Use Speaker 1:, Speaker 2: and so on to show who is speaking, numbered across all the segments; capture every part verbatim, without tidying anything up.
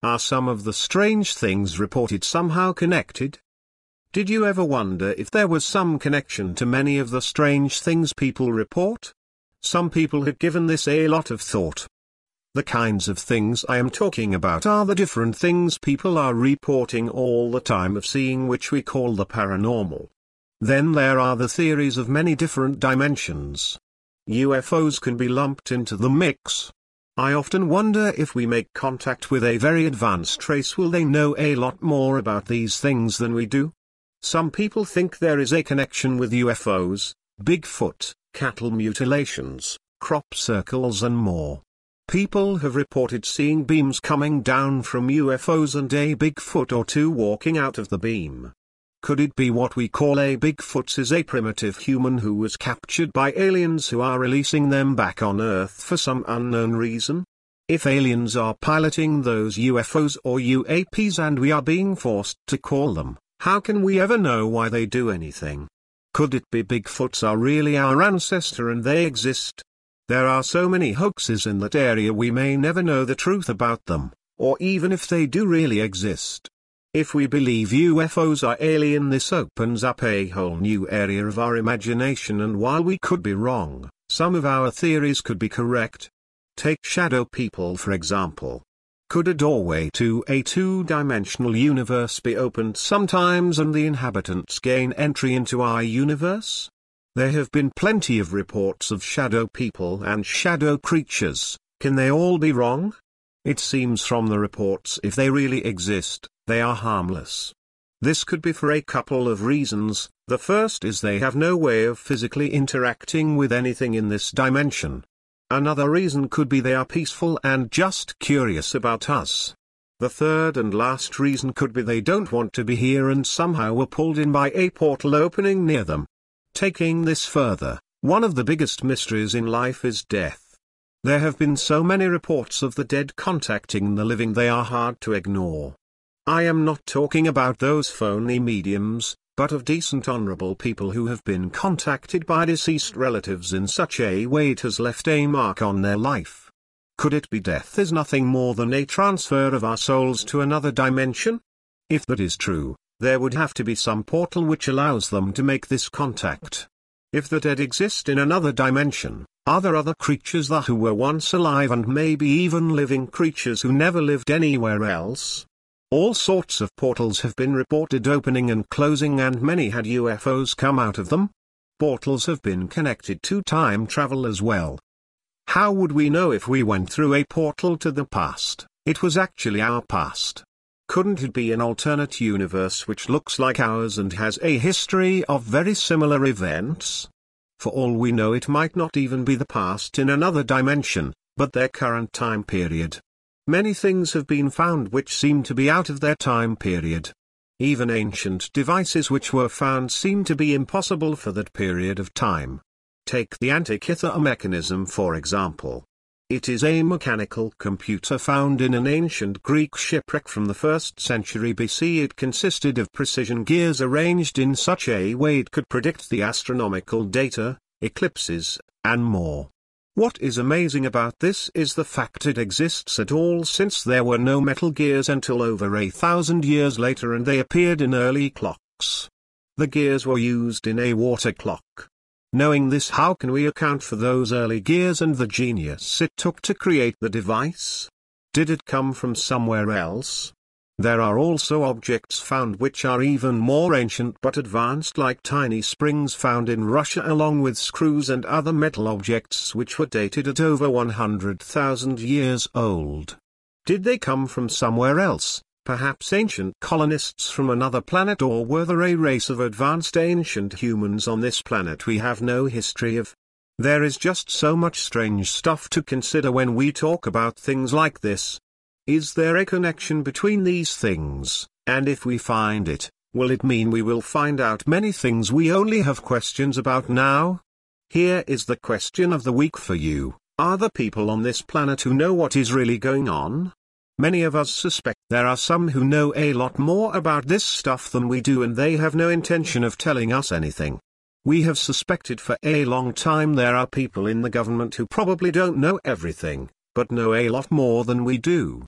Speaker 1: Are some of the strange things reported somehow connected? Did you ever wonder if there was some connection to many of the strange things people report? Some people have given this a lot of thought. The kinds of things I am talking about are the different things people are reporting all the time of seeing, which we call the paranormal. Then there are the theories of many different dimensions. U F Os can be lumped into the mix. I often wonder if we make contact with a very advanced race, will they know a lot more about these things than we do? Some people think there is a connection with U F Os, Bigfoot, cattle mutilations, crop circles and more. People have reported seeing beams coming down from U F Os and a Bigfoot or two walking out of the beam. Could it be what we call a Bigfoot is a primitive human who was captured by aliens who are releasing them back on Earth for some unknown reason? If aliens are piloting those U F Os or U A Ps and we are being forced to call them, how can we ever know why they do anything? Could it be Bigfoots are really our ancestor and they exist? There are so many hoaxes in that area, we may never know the truth about them, or even if they do really exist. If we believe U F Os are alien, this opens up a whole new area of our imagination, and while we could be wrong, some of our theories could be correct. Take shadow people for example. Could a doorway to a two-dimensional universe be opened sometimes and the inhabitants gain entry into our universe? There have been plenty of reports of shadow people and shadow creatures. Can they all be wrong? It seems from the reports, if they really exist, they are harmless. This could be for a couple of reasons. The first is they have no way of physically interacting with anything in this dimension. Another reason could be they are peaceful and just curious about us. The third and last reason could be they don't want to be here and somehow were pulled in by a portal opening near them. Taking this further, one of the biggest mysteries in life is death. There have been so many reports of the dead contacting the living, they are hard to ignore. I am not talking about those phony mediums, but of decent honorable people who have been contacted by deceased relatives in such a way it has left a mark on their life. Could it be death is nothing more than a transfer of our souls to another dimension? If that is true, there would have to be some portal which allows them to make this contact. If the dead exist in another dimension, are there other creatures that who were once alive and maybe even living creatures who never lived anywhere else? All sorts of portals have been reported opening and closing, and many had U F Os come out of them. Portals have been connected to time travel as well. How would we know if we went through a portal to the past, it was actually our past? Couldn't it be an alternate universe which looks like ours and has a history of very similar events? For all we know, it might not even be the past in another dimension, but their current time period. Many things have been found which seem to be out of their time period. Even ancient devices which were found seem to be impossible for that period of time. Take the Antikythera mechanism for example. It is a mechanical computer found in an ancient Greek shipwreck from the first century B C. It consisted of precision gears arranged in such a way it could predict the astronomical data, eclipses, and more. What is amazing about this is the fact it exists at all, since there were no metal gears until over a thousand years later, and they appeared in early clocks. The gears were used in a water clock. Knowing this, how can we account for those early gears and the genius it took to create the device? Did it come from somewhere else? There are also objects found which are even more ancient but advanced, like tiny springs found in Russia, along with screws and other metal objects which were dated at over one hundred thousand years old. Did they come from somewhere else? Perhaps ancient colonists from another planet, or were there a race of advanced ancient humans on this planet we have no history of? There is just so much strange stuff to consider when we talk about things like this. Is there a connection between these things, and if we find it, will it mean we will find out many things we only have questions about now? Here is the question of the week for you: are there people on this planet who know what is really going on? Many of us suspect there are some who know a lot more about this stuff than we do, and they have no intention of telling us anything. We have suspected for a long time there are people in the government who probably don't know everything, but know a lot more than we do.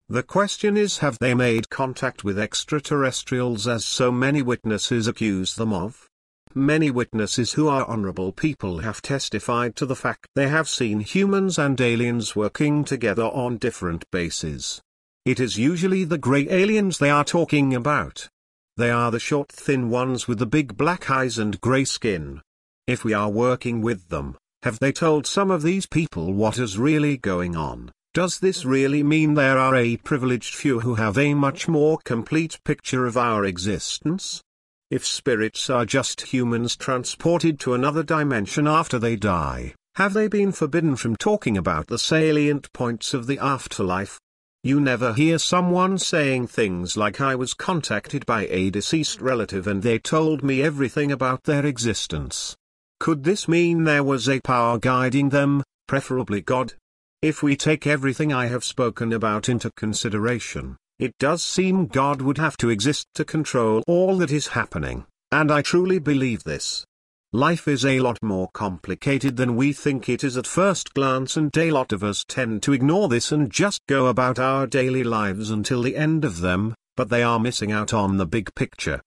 Speaker 1: The question is, have they made contact with extraterrestrials as so many witnesses accuse them of? Many witnesses who are honorable people have testified to the fact they have seen humans and aliens working together on different bases. It is usually the grey aliens they are talking about. They are the short thin ones with the big black eyes and grey skin. If we are working with them, have they told some of these people what is really going on? Does this really mean there are a privileged few who have a much more complete picture of our existence? If spirits are just humans transported to another dimension after they die, have they been forbidden from talking about the salient points of the afterlife? You never hear someone saying things like, I was contacted by a deceased relative and they told me everything about their existence. Could this mean there was a power guiding them, preferably God? If we take everything I have spoken about into consideration, it does seem God would have to exist to control all that is happening, and I truly believe this. Life is a lot more complicated than we think it is at first glance, and a lot of us tend to ignore this and just go about our daily lives until the end of them, but they are missing out on the big picture.